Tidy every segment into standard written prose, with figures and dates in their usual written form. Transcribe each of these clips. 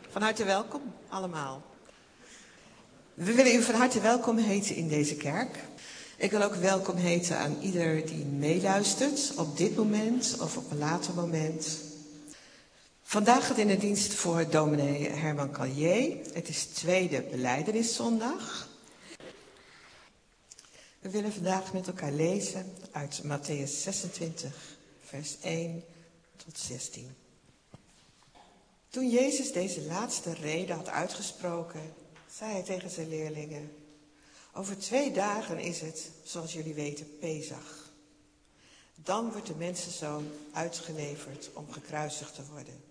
Van harte welkom allemaal. We willen u van harte welkom heten in deze kerk. Ik wil ook welkom heten aan ieder die meeluistert op dit moment of op een later moment. Vandaag gaat in de dienst voor dominee Herman Callier. Het is tweede belijdenissondag. We willen vandaag met elkaar lezen uit Mattheüs 26, vers 1 tot 16. Toen Jezus deze laatste rede had uitgesproken, zei hij tegen zijn leerlingen: over 2 dagen is het, zoals jullie weten, Pesach. Dan wordt de mensenzoon uitgeleverd om gekruisigd te worden.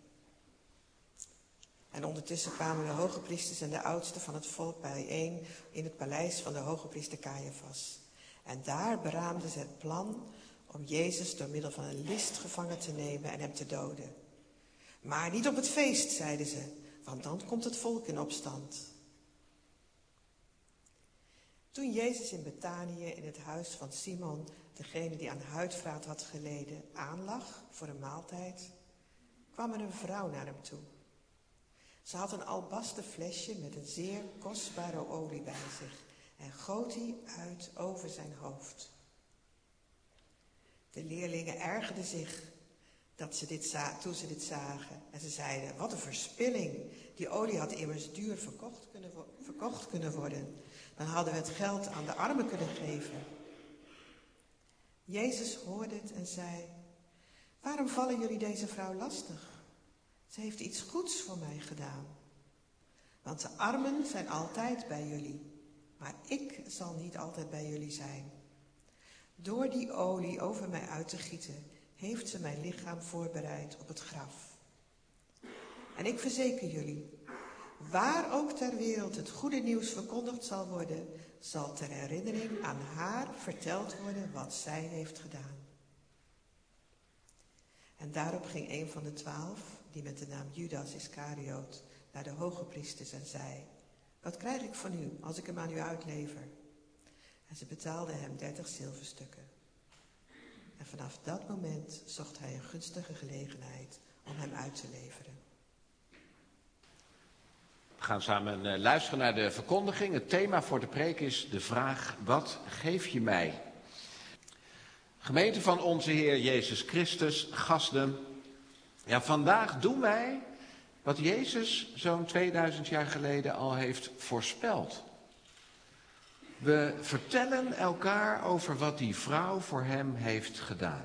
En ondertussen kwamen de hogepriesters en de oudsten van het volk bijeen in het paleis van de hogepriester Caiaphas. En daar beraamden ze het plan om Jezus door middel van een list gevangen te nemen en hem te doden. Maar niet op het feest, zeiden ze, want dan komt het volk in opstand. Toen Jezus in Betanië in het huis van Simon, degene die aan huidvraat had geleden, aanlag voor een maaltijd, kwam er een vrouw naar hem toe. Ze had een albasten flesje met een zeer kostbare olie bij zich en goot die uit over zijn hoofd. De leerlingen ergerden zich toen ze dit zagen. En ze zeiden: wat een verspilling. Die olie had immers duur verkocht kunnen worden. Dan hadden we het geld aan de armen kunnen geven. Jezus hoorde het en zei: waarom vallen jullie deze vrouw lastig? Ze heeft iets goeds voor mij gedaan. Want de armen zijn altijd bij jullie, maar ik zal niet altijd bij jullie zijn. Door die olie over mij uit te gieten, heeft ze mijn lichaam voorbereid op het graf. En ik verzeker jullie, waar ook ter wereld het goede nieuws verkondigd zal worden, zal ter herinnering aan haar verteld worden wat zij heeft gedaan. En daarop ging een van de 12, die met de naam Judas Iscariot, naar de hogepriesters en zei: wat krijg ik van u als ik hem aan u uitlever? En ze betaalden hem 30 zilverstukken. En vanaf dat moment zocht hij een gunstige gelegenheid om hem uit te leveren. We gaan samen luisteren naar de verkondiging. Het thema voor de preek is de vraag: wat geef je mij? Gemeente van onze Heer Jezus Christus, gasten. Ja, vandaag doen wij wat Jezus zo'n 2000 jaar geleden al heeft voorspeld. We vertellen elkaar over wat die vrouw voor hem heeft gedaan.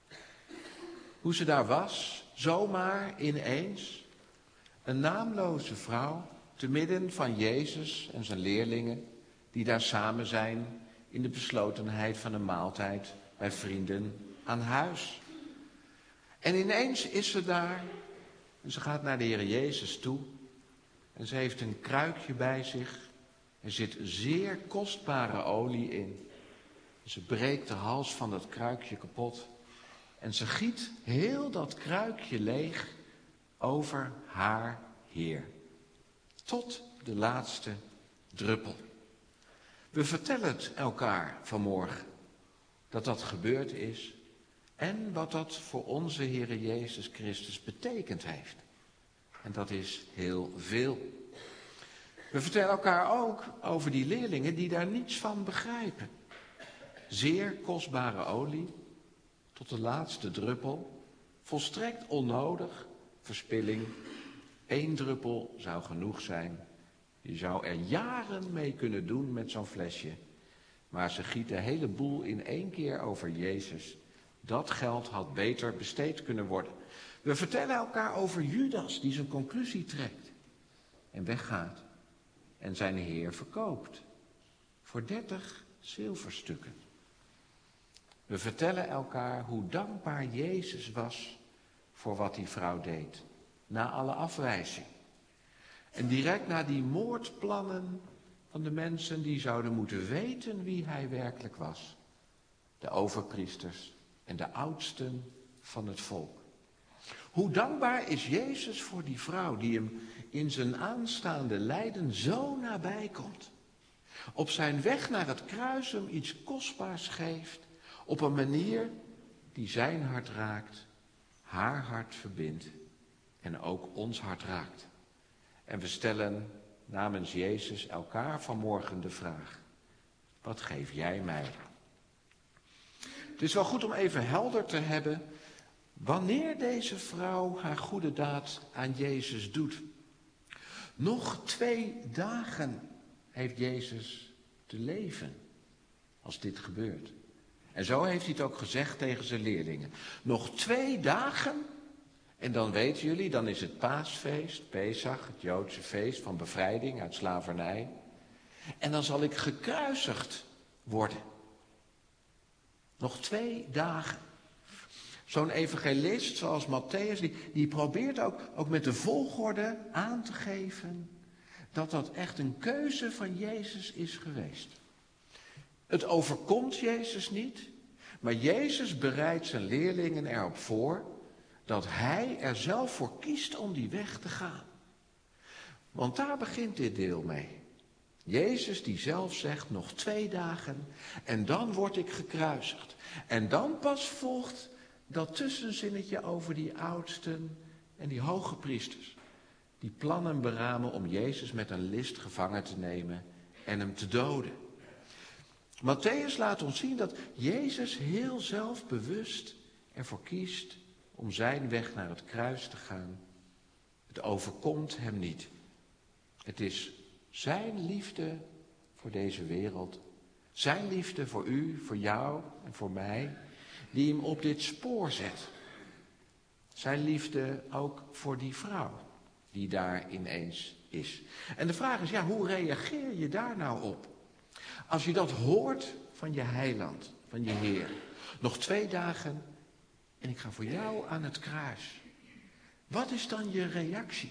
Hoe ze daar was, zomaar ineens. Een naamloze vrouw, te midden van Jezus en zijn leerlingen, die daar samen zijn in de beslotenheid van een maaltijd bij vrienden aan huis. En ineens is ze daar en ze gaat naar de Heer Jezus toe en ze heeft een kruikje bij zich. Er zit zeer kostbare olie in. Ze breekt de hals van dat kruikje kapot en ze giet heel dat kruikje leeg over haar Heer. Tot de laatste druppel. We vertellen het elkaar vanmorgen dat dat gebeurd is en wat dat voor onze Heere Jezus Christus betekend heeft. En dat is heel veel. We vertellen elkaar ook over die leerlingen die daar niets van begrijpen. Zeer kostbare olie, tot de laatste druppel, volstrekt onnodig, verspilling. 1 druppel zou genoeg zijn. Je zou er jaren mee kunnen doen met zo'n flesje. Maar ze giet de hele boel in 1 keer over Jezus. Dat geld had beter besteed kunnen worden. We vertellen elkaar over Judas die zijn conclusie trekt en weggaat. En zijn Heer verkoopt voor 30 zilverstukken. We vertellen elkaar hoe dankbaar Jezus was voor wat die vrouw deed. Na alle afwijzing. En direct na die moordplannen van de mensen die zouden moeten weten wie hij werkelijk was. De overpriesters en de oudsten van het volk. Hoe dankbaar is Jezus voor die vrouw die hem in zijn aanstaande lijden zo nabij komt. Op zijn weg naar het kruis hem iets kostbaars geeft. Op een manier die zijn hart raakt, haar hart verbindt en ook ons hart raakt. En we stellen namens Jezus elkaar vanmorgen de vraag: wat geef jij mij? Het is wel goed om even helder te hebben wanneer deze vrouw haar goede daad aan Jezus doet. Nog 2 dagen heeft Jezus te leven als dit gebeurt. En zo heeft hij het ook gezegd tegen zijn leerlingen. Nog 2 dagen en dan weten jullie, dan is het paasfeest, Pesach, het Joodse feest van bevrijding uit slavernij. En dan zal ik gekruisigd worden. Nog 2 dagen. Zo'n evangelist zoals Mattheüs, die probeert ook met de volgorde aan te geven dat dat echt een keuze van Jezus is geweest. Het overkomt Jezus niet, maar Jezus bereidt zijn leerlingen erop voor dat hij er zelf voor kiest om die weg te gaan. Want daar begint dit deel mee. Jezus die zelf zegt nog 2 dagen en dan word ik gekruisigd. En dan pas volgt dat tussenzinnetje over die oudsten en die hoge priesters. Die plannen beramen om Jezus met een list gevangen te nemen en hem te doden. Mattheüs laat ons zien dat Jezus heel zelfbewust ervoor kiest om zijn weg naar het kruis te gaan. Het overkomt hem niet. Het is zijn liefde voor deze wereld, zijn liefde voor u, voor jou en voor mij, die hem op dit spoor zet. Zijn liefde ook voor die vrouw die daar ineens is. En de vraag is, hoe reageer je daar nou op? Als je dat hoort van je heiland, van je Heer. Nog 2 dagen en ik ga voor jou aan het kruis. Wat is dan je reactie?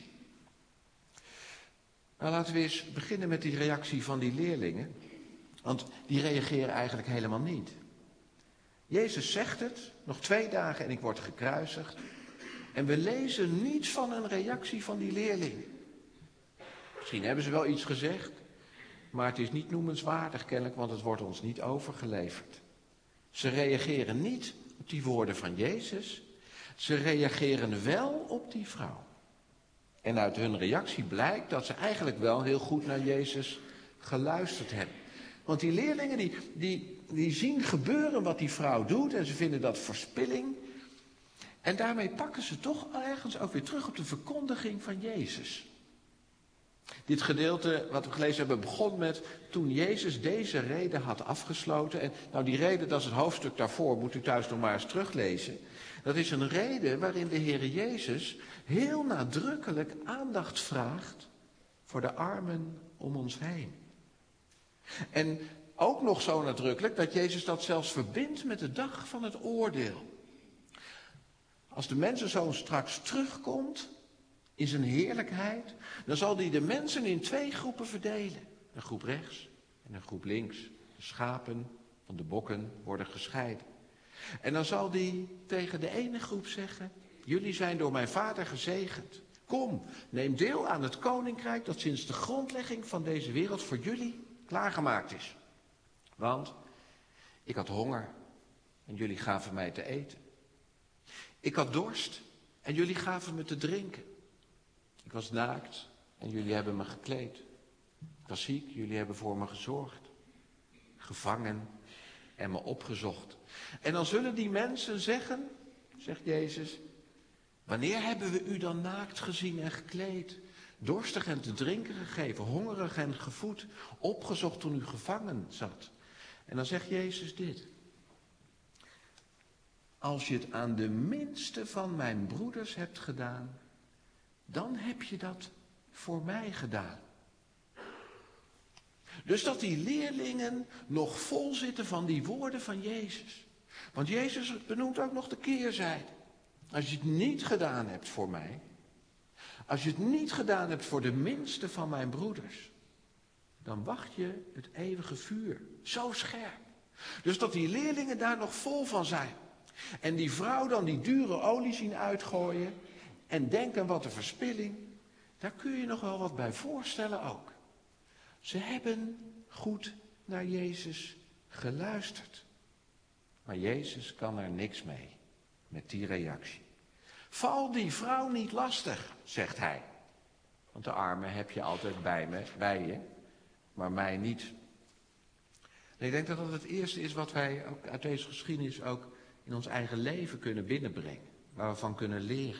Nou, laten we eens beginnen met die reactie van die leerlingen. Want die reageren eigenlijk helemaal niet. Jezus zegt het, nog 2 dagen en ik word gekruisigd. En we lezen niets van een reactie van die leerlingen. Misschien hebben ze wel iets gezegd, maar het is niet noemenswaardig kennelijk, want het wordt ons niet overgeleverd. Ze reageren niet op die woorden van Jezus. Ze reageren wel op die vrouw. En uit hun reactie blijkt dat ze eigenlijk wel heel goed naar Jezus geluisterd hebben. Want die leerlingen die zien gebeuren wat die vrouw doet en ze vinden dat verspilling. En daarmee pakken ze toch ergens ook weer terug op de verkondiging van Jezus. Dit gedeelte wat we gelezen hebben begon met toen Jezus deze reden had afgesloten. En nou die reden, dat is het hoofdstuk daarvoor, moet u thuis nog maar eens teruglezen. Dat is een reden waarin de Heer Jezus heel nadrukkelijk aandacht vraagt voor de armen om ons heen. En ook nog zo nadrukkelijk dat Jezus dat zelfs verbindt met de dag van het oordeel. Als de mensenzoon straks terugkomt in zijn heerlijkheid, dan zal hij de mensen in 2 groepen verdelen. Een groep rechts en een groep links. De schapen van de bokken worden gescheiden. En dan zal hij tegen de ene groep zeggen: jullie zijn door mijn Vader gezegend. Kom, neem deel aan het koninkrijk dat sinds de grondlegging van deze wereld voor jullie klaargemaakt is. Want ik had honger en jullie gaven mij te eten. Ik had dorst en jullie gaven me te drinken. Ik was naakt en jullie hebben me gekleed. Ik was ziek, jullie hebben voor me gezorgd. Gevangen en me opgezocht. En dan zullen die mensen zeggen, zegt Jezus: wanneer hebben we u dan naakt gezien en gekleed? Dorstig en te drinken gegeven, hongerig en gevoed, opgezocht toen u gevangen zat. En dan zegt Jezus dit: als je het aan de minste van mijn broeders hebt gedaan, dan heb je dat voor mij gedaan. Dus dat die leerlingen nog vol zitten van die woorden van Jezus. Want Jezus benoemt ook nog de keerzijde. Als je het niet gedaan hebt voor mij, als je het niet gedaan hebt voor de minste van mijn broeders, dan wacht je het eeuwige vuur. Zo scherp. Dus dat die leerlingen daar nog vol van zijn. En die vrouw dan die dure olie zien uitgooien en denken wat een verspilling. Daar kun je nog wel wat bij voorstellen ook. Ze hebben goed naar Jezus geluisterd. Maar Jezus kan er niks mee met die reactie. Val die vrouw niet lastig, zegt hij. Want de armen heb je altijd bij je, maar mij niet. En ik denk dat dat het eerste is wat wij ook uit deze geschiedenis ook in ons eigen leven kunnen binnenbrengen. Waar we van kunnen leren.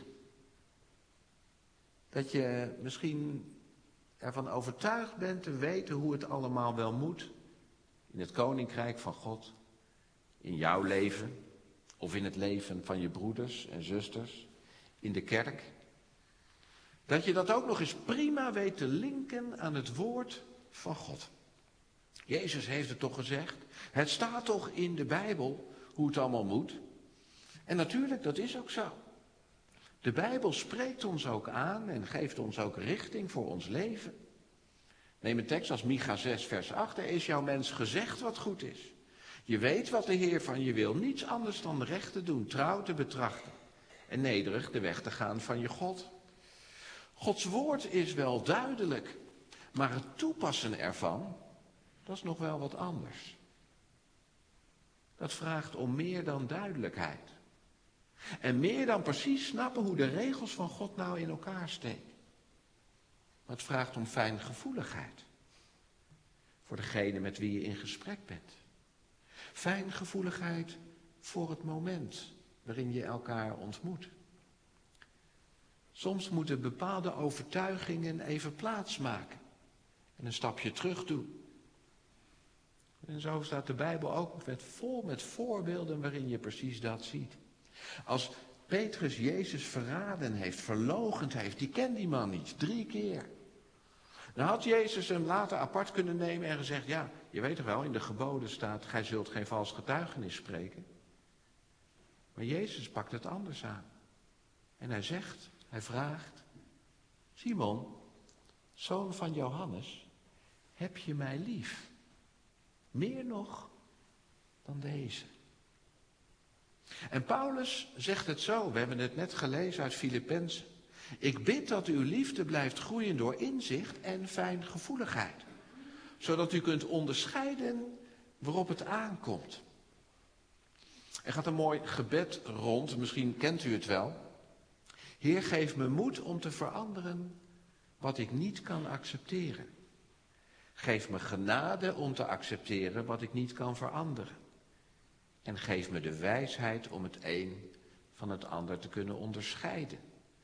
Dat je misschien ervan overtuigd bent te weten hoe het allemaal wel moet. In het koninkrijk van God. In jouw leven. Of in het leven van je broeders en zusters. In de kerk. Dat je dat ook nog eens prima weet te linken aan het woord van God. Jezus heeft het toch gezegd. Het staat toch in de Bijbel hoe het allemaal moet. En natuurlijk, dat is ook zo. De Bijbel spreekt ons ook aan en geeft ons ook richting voor ons leven. Neem een tekst als Micha 6 vers 8. Er is jouw mens gezegd wat goed is. Je weet wat de Heer van je wil. Niets anders dan recht te doen, trouw te betrachten. En nederig de weg te gaan van je God. Gods woord is wel duidelijk. Maar het toepassen ervan, dat is nog wel wat anders. Dat vraagt om meer dan duidelijkheid. En meer dan precies snappen hoe de regels van God nou in elkaar steken. Maar het vraagt om fijngevoeligheid. Voor degene met wie je in gesprek bent. Fijngevoeligheid voor het moment waarin je elkaar ontmoet. Soms moeten bepaalde overtuigingen even plaatsmaken. En een stapje terug doen. En zo staat de Bijbel ook vol met voorbeelden waarin je precies dat ziet. Als Petrus Jezus verraden heeft, verloochend heeft, die kent die man niet, 3 keer. Dan had Jezus hem later apart kunnen nemen en gezegd, ja, je weet toch wel, in de geboden staat, gij zult geen vals getuigenis spreken. Maar Jezus pakt het anders aan. En hij vraagt, Simon, zoon van Johannes, heb je mij lief? Meer nog dan deze. En Paulus zegt het zo, we hebben het net gelezen uit Filippenzen. Ik bid dat uw liefde blijft groeien door inzicht en fijngevoeligheid. Zodat u kunt onderscheiden waarop het aankomt. Er gaat een mooi gebed rond, misschien kent u het wel. Heer, geef me moed om te veranderen wat ik niet kan accepteren. Geef me genade om te accepteren wat ik niet kan veranderen. En geef me de wijsheid om het een van het ander te kunnen onderscheiden.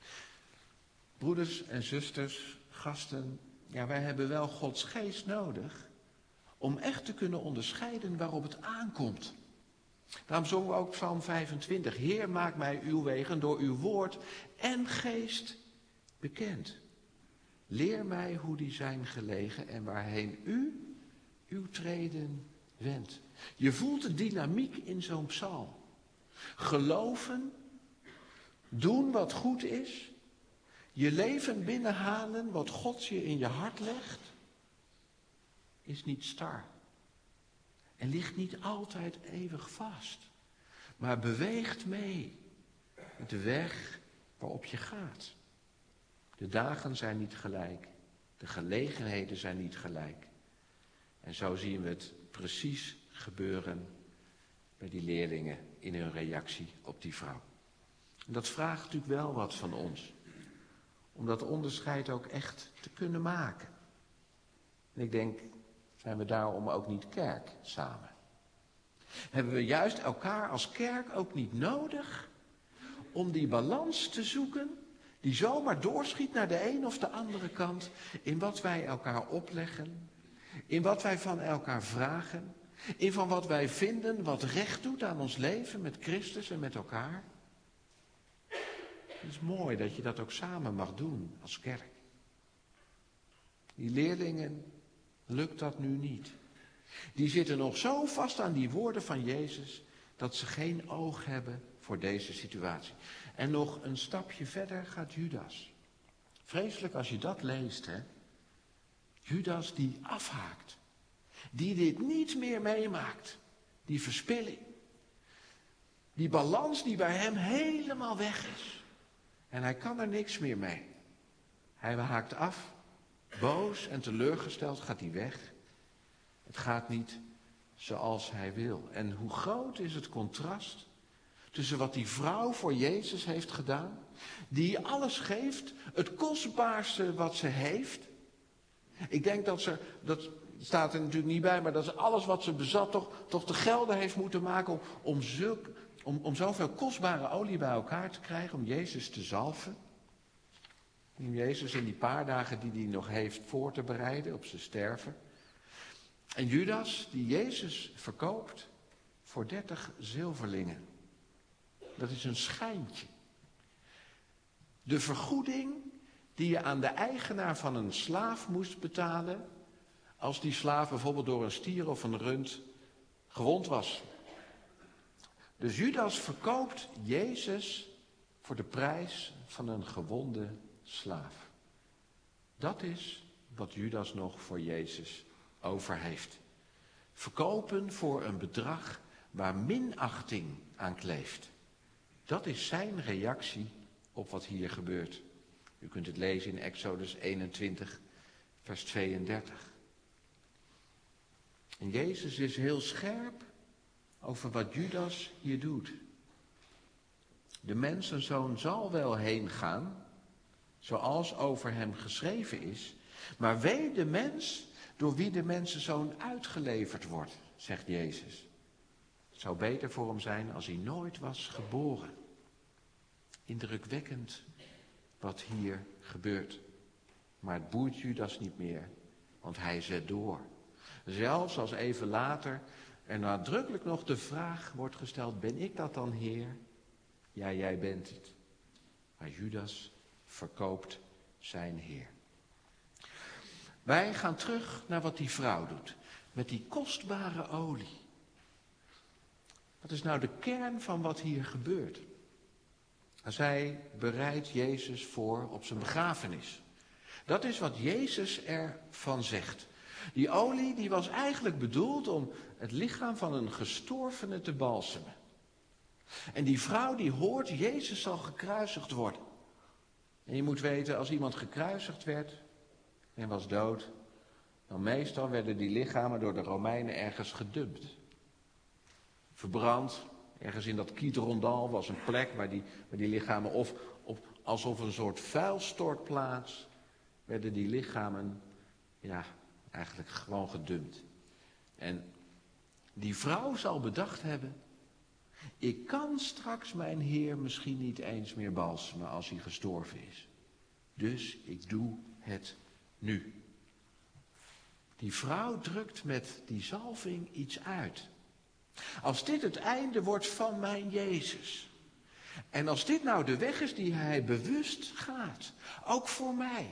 Broeders en zusters, gasten, ja, wij hebben wel Gods geest nodig om echt te kunnen onderscheiden waarop het aankomt. Daarom zongen we ook Psalm 25. Heer, maak mij uw wegen door uw woord en geest bekend. Leer mij hoe die zijn gelegen en waarheen u uw treden wendt. Je voelt de dynamiek in zo'n psalm. Geloven, doen wat goed is, je leven binnenhalen wat God je in je hart legt, is niet star. En ligt niet altijd eeuwig vast, maar beweegt mee met de weg waarop je gaat. De dagen zijn niet gelijk, de gelegenheden zijn niet gelijk. En zo zien we het precies gebeuren bij die leerlingen in hun reactie op die vrouw. En dat vraagt natuurlijk wel wat van ons. Om dat onderscheid ook echt te kunnen maken. En ik denk, zijn we daarom ook niet kerk samen? Hebben we juist elkaar als kerk ook niet nodig om die balans te zoeken die zomaar doorschiet naar de een of de andere kant in wat wij elkaar opleggen, in wat wij van elkaar vragen, in van wat wij vinden wat recht doet aan ons leven met Christus en met elkaar. Het is mooi dat je dat ook samen mag doen als kerk. Die leerlingen lukt dat nu niet. Die zitten nog zo vast aan die woorden van Jezus dat ze geen oog hebben voor deze situatie. En nog een stapje verder gaat Judas. Vreselijk als je dat leest, hè. Judas die afhaakt. Die dit niet meer meemaakt. Die verspilling. Die balans die bij hem helemaal weg is. En hij kan er niks meer mee. Hij haakt af. Boos en teleurgesteld gaat hij weg. Het gaat niet zoals hij wil. En hoe groot is het contrast tussen wat die vrouw voor Jezus heeft gedaan die alles geeft, het kostbaarste wat ze heeft. Ik denk dat staat er natuurlijk niet bij, maar dat ze alles wat ze bezat toch te gelden heeft moeten maken om zoveel kostbare olie bij elkaar te krijgen, om Jezus te zalven. Om Jezus in die paar dagen die hij nog heeft voor te bereiden op zijn sterven. En Judas, die Jezus verkoopt voor 30 zilverlingen. Dat is een schijntje. De vergoeding die je aan de eigenaar van een slaaf moest betalen als die slaaf bijvoorbeeld door een stier of een rund gewond was. Dus Judas verkoopt Jezus voor de prijs van een gewonde slaaf. Dat is wat Judas nog voor Jezus over heeft. Verkopen voor een bedrag waar minachting aan kleeft. Dat is zijn reactie op wat hier gebeurt. U kunt het lezen in Exodus 21, vers 32. En Jezus is heel scherp over wat Judas hier doet. De mensenzoon zal wel heen gaan, zoals over hem geschreven is, maar wee de mens door wie de mensenzoon uitgeleverd wordt, zegt Jezus. Het zou beter voor hem zijn als hij nooit was geboren. Indrukwekkend wat hier gebeurt. Maar het boeit Judas niet meer, want hij zet door. Zelfs als even later er nadrukkelijk nog de vraag wordt gesteld, ben ik dat dan, Heer? Ja, jij bent het. Maar Judas verkoopt zijn Heer. Wij gaan terug naar wat die vrouw doet. Met die kostbare olie. Wat is nou de kern van wat hier gebeurt? Zij bereidt Jezus voor op zijn begrafenis. Dat is wat Jezus ervan zegt. Die olie die was eigenlijk bedoeld om het lichaam van een gestorvene te balsemen. En die vrouw die hoort, Jezus zal gekruisigd worden. En je moet weten, als iemand gekruisigd werd en was dood, dan meestal werden die lichamen door de Romeinen ergens gedumpt. Verbrand, ergens in dat Kidrondal was een plek waar die lichamen, of alsof een soort vuilstortplaats, werden die lichamen, eigenlijk gewoon gedumpt. En die vrouw zal bedacht hebben, ik kan straks mijn Heer misschien niet eens meer balsemen als hij gestorven is. Dus ik doe het nu. Die vrouw drukt met die zalving iets uit. Als dit het einde wordt van mijn Jezus. En als dit nou de weg is die hij bewust gaat. Ook voor mij.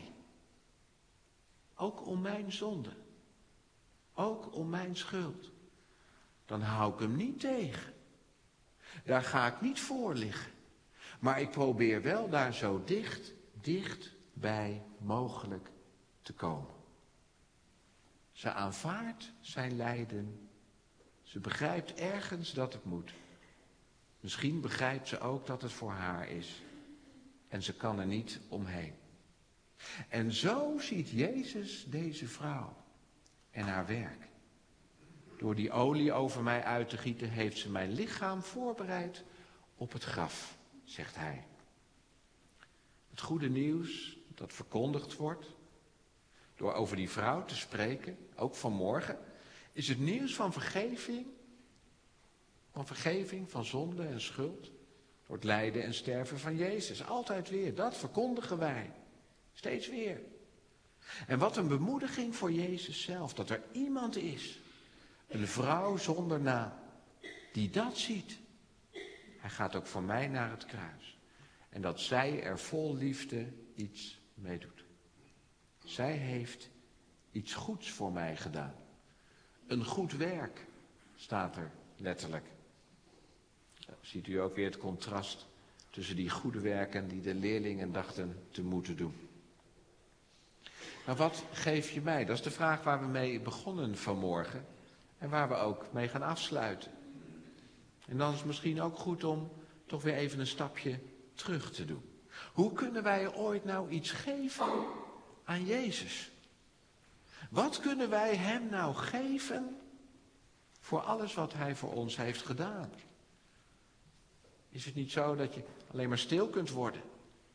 Ook om mijn zonde. Ook om mijn schuld. Dan hou ik hem niet tegen. Daar ga ik niet voor liggen. Maar ik probeer wel daar zo dicht bij mogelijk te komen. Ze aanvaardt zijn lijden. Ze begrijpt ergens dat het moet. Misschien begrijpt ze ook dat het voor haar is. En ze kan er niet omheen. En zo ziet Jezus deze vrouw en haar werk. Door die olie over mij uit te gieten, heeft ze mijn lichaam voorbereid op het graf, zegt hij. Het goede nieuws dat verkondigd wordt, door over die vrouw te spreken, ook vanmorgen, is het nieuws van vergeving. Van vergeving van zonde en schuld. Door het lijden en sterven van Jezus. Altijd weer, dat verkondigen wij. Steeds weer. En wat een bemoediging voor Jezus zelf. Dat er iemand is, een vrouw zonder naam, die dat ziet. Hij gaat ook voor mij naar het kruis. En dat zij er vol liefde iets mee doet. Zij heeft iets goeds voor mij gedaan. Een goed werk, staat er letterlijk. Ziet u ook weer het contrast tussen die goede werken die de leerlingen dachten te moeten doen. Maar wat geef je mij? Dat is de vraag waar we mee begonnen vanmorgen. En waar we ook mee gaan afsluiten. En dan is het misschien ook goed om toch weer even een stapje terug te doen. Hoe kunnen wij ooit nou iets geven aan Jezus? Wat kunnen wij hem nou geven voor alles wat hij voor ons heeft gedaan? Is het niet zo dat je alleen maar stil kunt worden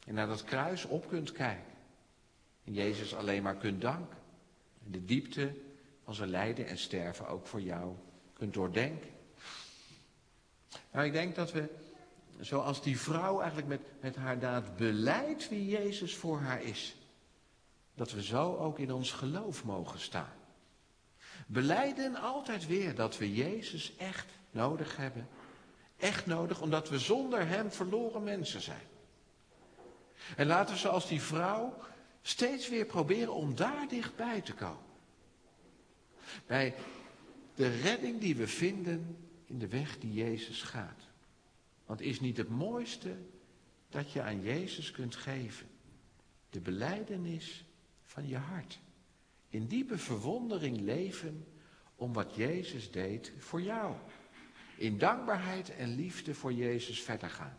En naar dat kruis op kunt kijken. En Jezus alleen maar kunt danken. En de diepte van zijn lijden en sterven ook voor jou kunt doordenken. Nou, ik denk dat we, zoals die vrouw eigenlijk met haar daad belijdt wie Jezus voor haar is, dat we zo ook in ons geloof mogen staan. Belijden altijd weer dat we Jezus echt nodig hebben. Echt nodig, omdat we zonder hem verloren mensen zijn. En laten we zoals die vrouw steeds weer proberen om daar dichtbij te komen. Bij de redding die we vinden in de weg die Jezus gaat. Want is niet het mooiste dat je aan Jezus kunt geven? De belijdenis van je hart. In diepe verwondering leven om wat Jezus deed voor jou. In dankbaarheid en liefde voor Jezus verder gaan.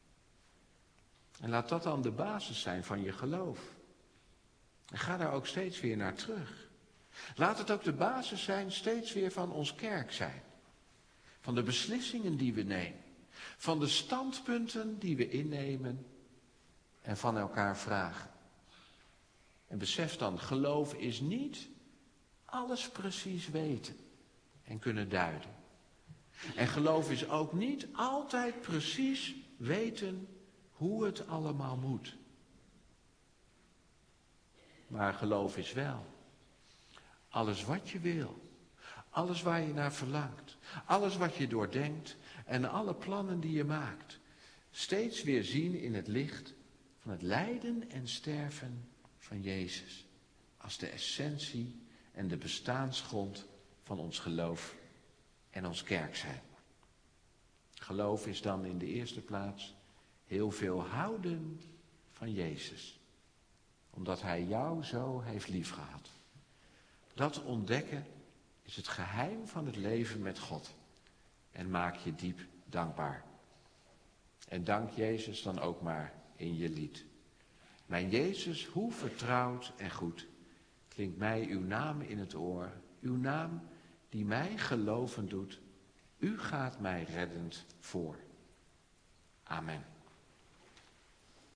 En laat dat dan de basis zijn van je geloof. En ga daar ook steeds weer naar terug. Laat het ook de basis zijn steeds weer van ons kerk zijn. Van de beslissingen die we nemen. Van de standpunten die we innemen. En van elkaar vragen. En besef dan, geloof is niet alles precies weten en kunnen duiden. En geloof is ook niet altijd precies weten hoe het allemaal moet. Maar geloof is wel alles wat je wil, alles waar je naar verlangt, alles wat je doordenkt en alle plannen die je maakt, steeds weer zien in het licht van het lijden en sterven van Jezus als de essentie en de bestaansgrond van ons geloof en ons kerk zijn. Geloof is dan in de eerste plaats heel veel houden van Jezus. Omdat hij jou zo heeft liefgehad. Dat ontdekken is het geheim van het leven met God. En maak je diep dankbaar. En dank Jezus dan ook maar in je lied. Mijn Jezus, hoe vertrouwd en goed klinkt mij uw naam in het oor. Uw naam die mij geloven doet. U gaat mij reddend voor. Amen.